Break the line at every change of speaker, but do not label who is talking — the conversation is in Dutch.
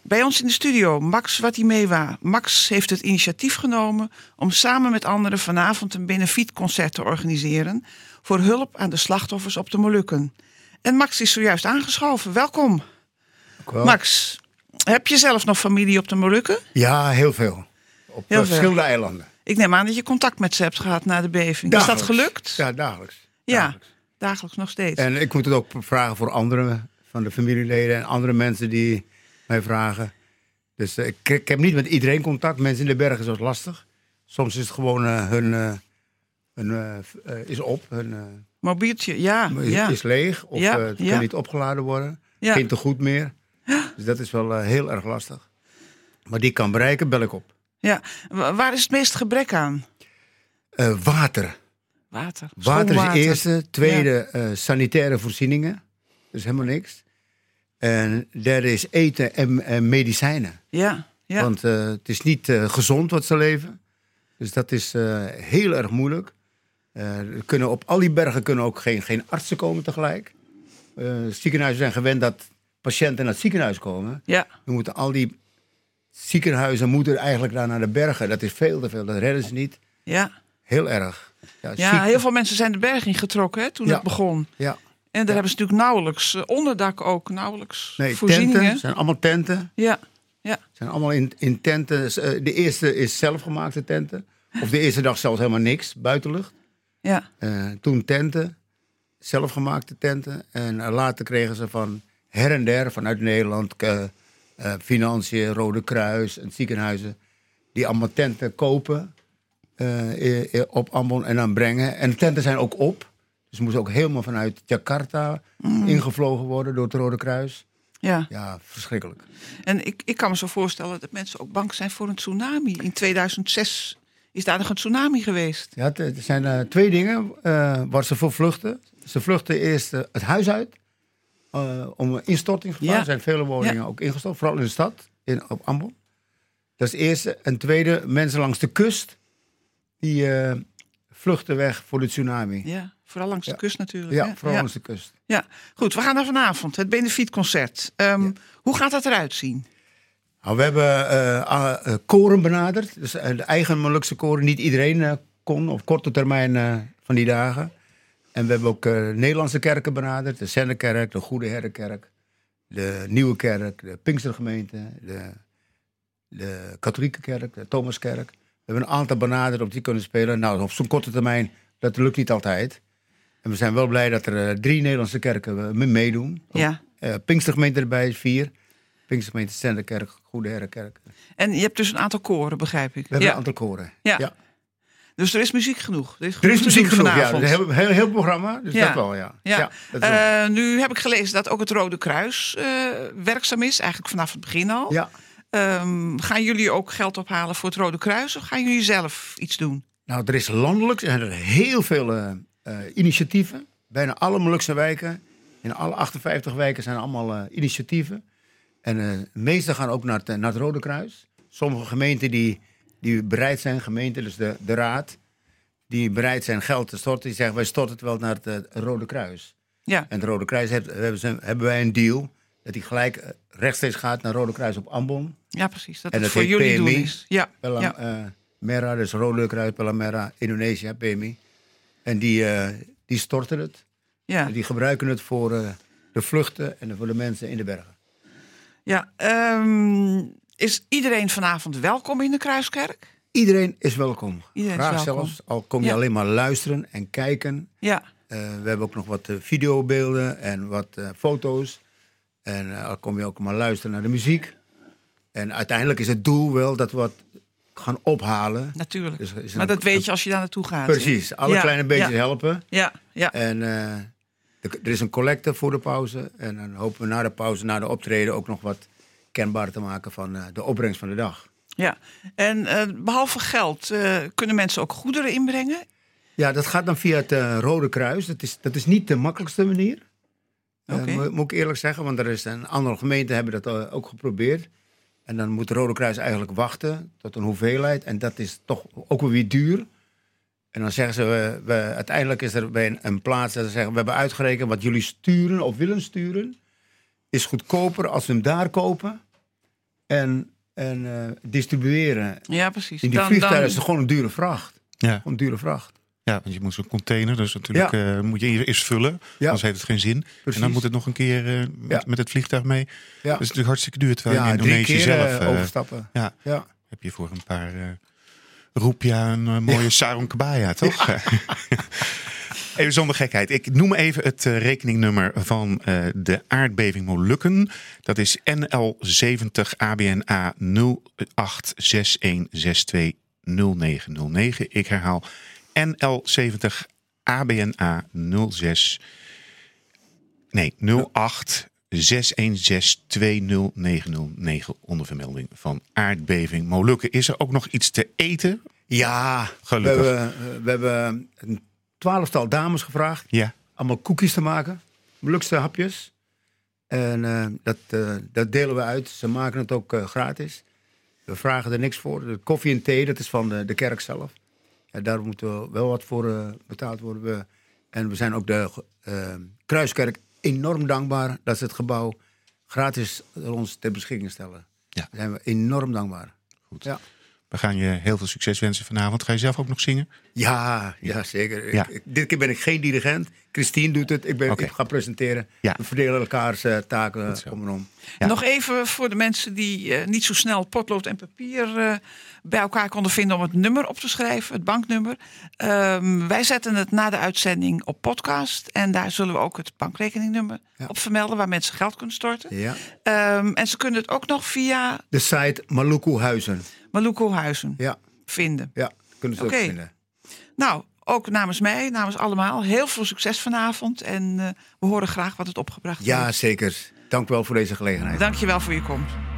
Bij ons in de studio, Max Watimewa. Max heeft het initiatief genomen om samen met anderen vanavond een benefietconcert te organiseren voor hulp aan de slachtoffers op de Molukken. En Max is zojuist aangeschoven. Welkom. Max, heb je zelf nog familie op de Molukken?
Ja, heel veel. Op verschillende eilanden.
Ik neem aan dat je contact met ze hebt gehad na de beving.
Dagelijks.
Is dat gelukt?
Ja, dagelijks.
Ja, dagelijks nog steeds.
En ik moet het ook vragen voor anderen van de familieleden en andere mensen die mij vragen. Dus ik heb niet met iedereen contact. Mensen in de bergen is wat lastig. Soms is het gewoon hun is op. Hun
mobieltje, ja.
is leeg of het kan niet opgeladen worden.
Ja.
Geen tegoed meer. Dus dat is wel heel erg lastig. Maar die kan bereiken, bel ik op.
Ja, waar is het meest gebrek aan?
Water.
Water
Water is
schoonwater.
het eerste. Tweede, sanitaire voorzieningen. Dus helemaal niks. En derde is eten en medicijnen.
Ja.
Want het is niet gezond wat ze leven. Dus dat is heel erg moeilijk. Op al die bergen kunnen ook geen artsen komen tegelijk. Ziekenhuizen zijn gewend dat patiënten naar het ziekenhuis komen.
Ja.
Dan moeten al die ziekenhuizen moeten eigenlijk naar de bergen. Dat is veel te veel. Dat redden ze niet.
Ja.
Heel erg.
Ja, heel veel mensen zijn de berg ingetrokken hè, toen het begon.
Ja.
En daar hebben ze natuurlijk nauwelijks onderdak ook, nauwelijks
Nee,
voorzieningen.
tenten, zijn allemaal tenten.
Ja.
Zijn allemaal in tenten. De eerste is zelfgemaakte tenten. Of de eerste dag zelfs helemaal niks, buitenlucht.
Ja.
Toen tenten, zelfgemaakte tenten. En later kregen ze van her en der, vanuit Nederland, Financiën, Rode Kruis en ziekenhuizen, die allemaal tenten kopen op Ambon en dan brengen. En de tenten zijn ook op. Dus ze moesten ook helemaal vanuit Jakarta ingevlogen worden door het Rode Kruis.
Ja.
Ja, verschrikkelijk.
En ik kan me zo voorstellen dat mensen ook bang zijn voor een tsunami. In 2006 is daar nog een tsunami geweest.
Ja, er zijn twee dingen waar ze voor vluchten. Ze vluchten eerst het huis uit om instortingsgevaar.
Ja.
Er zijn vele woningen ook ingestort, vooral in de stad, op Ambon. Dat is het eerste. En tweede, mensen langs de kust, die vluchten weg voor de tsunami.
Ja, vooral langs de kust natuurlijk.
Ja,
hè?
vooral langs de kust.
Ja, goed. We gaan naar vanavond, het benefietconcert. Hoe gaat dat eruit zien?
Nou, we hebben koren benaderd. Dus de eigen Molukse koren. Niet iedereen kon op korte termijn van die dagen. En we hebben ook Nederlandse kerken benaderd. De Zennekerk, de Goede Herdenkerk, de Nieuwe Kerk, de Pinkstergemeente, de Katholieke Kerk, de Thomaskerk. We hebben een aantal benaderd op die kunnen spelen. Nou, op zo'n korte termijn, dat lukt niet altijd. En we zijn wel blij dat er 3 Nederlandse kerken meedoen.
Ja.
Pinkstergemeente erbij is 4. Pinkstergemeente, Zennekerk, Goede Herdenkerk.
En je hebt dus een aantal koren, begrijp ik.
We hebben een aantal koren.
Ja. Dus er is muziek genoeg.
Er is muziek genoeg,
vanavond.
ja. Een heel programma, dus dat wel, ja.
Ja.
Dat is wel.
Nu heb ik gelezen dat ook het Rode Kruis werkzaam is. Eigenlijk vanaf het begin al.
Ja.
Gaan jullie ook geld ophalen voor het Rode Kruis? Of gaan jullie zelf iets doen?
Nou, er is landelijk er heel veel initiatieven. Bijna alle Molukse wijken. In alle 58 wijken zijn allemaal initiatieven. En de meeste gaan ook naar het Rode Kruis. Sommige gemeenten die bereid zijn, gemeenten, dus de raad, die bereid zijn geld te storten. Die zeggen, wij storten het wel naar het Rode Kruis.
Ja.
En het Rode Kruis hebben wij een deal dat die gelijk rechtstreeks gaat naar Rode Kruis op Ambon.
Ja, precies. Dat
En
het
dat
voor
heet
jullie doel
PMI.
is. Ja.
Mera, dus Rode Kruis, Palamera, Indonesië, PMI. En die storten het.
Ja.
En die gebruiken het voor de vluchten en voor de mensen in de bergen.
Ja. Is iedereen vanavond welkom in de Kruiskerk?
Iedereen is welkom.
Iedereen
Graag
is welkom.
zelfs, al kom je alleen maar luisteren en kijken.
Ja.
We hebben ook nog wat videobeelden en wat foto's. En al kom je ook maar luisteren naar de muziek. En uiteindelijk is het doel wel dat we wat gaan ophalen.
Natuurlijk.
Dus
maar dat weet je als je daar naartoe gaat.
Precies. Alle kleine beetjes helpen.
Ja.
En er is een collecte voor de pauze. En dan hopen we na de pauze, na de optreden, ook nog wat kenbaar te maken van de opbrengst van de dag.
Ja. En behalve geld, kunnen mensen ook goederen inbrengen?
Ja, dat gaat dan via het Rode Kruis. Dat is niet de makkelijkste manier.
Okay.
Moet ik eerlijk zeggen, want er is een andere gemeente hebben dat ook geprobeerd. En dan moet de Rode Kruis eigenlijk wachten tot een hoeveelheid. En dat is toch ook weer duur. En dan zeggen ze, uiteindelijk is er bij een plaats dat ze zeggen, we hebben uitgerekend wat jullie sturen of willen sturen, is goedkoper als we hem daar kopen en distribueren.
Ja, precies.
In die vliegtuigen is het gewoon een dure vracht.
Ja.
Gewoon een dure vracht.
Ja, want je moet zo'n container, dus natuurlijk moet je eerst vullen.
Ja.
Anders heeft het geen zin.
Precies.
En dan moet het nog een keer met het vliegtuig mee.
Ja.
Dat is natuurlijk hartstikke duur. Terwijl je in
3
Indonesië
keer
zelf
overstappen.
ja,
Ja.
heb je voor een paar roepia een mooie sarong kebaya, toch? Ja. Even zonder gekheid. Ik noem even het rekeningnummer van de aardbeving Molukken. Dat is NL70 ABNA 0861620909. Ik herhaal NL70 ABNA 08 616209009 onder vermelding van aardbeving Molukken. Is er ook nog iets te eten?
Ja,
Gelukkig.
we hebben een 12-tal dames gevraagd.
Ja.
Allemaal koekjes te maken. Molukse hapjes. En dat delen we uit. Ze maken het ook gratis. We vragen er niks voor. De koffie en thee, dat is van de kerk zelf. Ja, daar moet wel wat voor betaald worden. En we zijn ook de Kruiskerk enorm dankbaar dat ze het gebouw gratis ons ter beschikking stellen.
Ja.
Daar zijn we enorm dankbaar.
Goed.
Ja.
We gaan je heel veel succes wensen vanavond. Ga je zelf ook nog zingen?
Ja, zeker.
Ja.
Dit keer ben ik geen dirigent. Christine doet het. Ik ga presenteren.
Ja.
We verdelen elkaars taken om en om.
Ja.
Nog even voor de mensen die niet zo snel potlood en papier bij elkaar konden vinden om het nummer op te schrijven, het banknummer. Wij zetten het na de uitzending op podcast. En daar zullen we ook het bankrekeningnummer op vermelden waar mensen geld kunnen storten.
Ja.
En ze kunnen het ook nog via
De site Maluku Huizen.
Maluku Huizen vinden.
Ja, kunnen ze ook vinden.
Nou, ook namens mij, namens allemaal, heel veel succes vanavond. En we horen graag wat het opgebracht heeft.
Ja, zeker. Dank u wel voor deze gelegenheid.
Dank je wel voor je komst.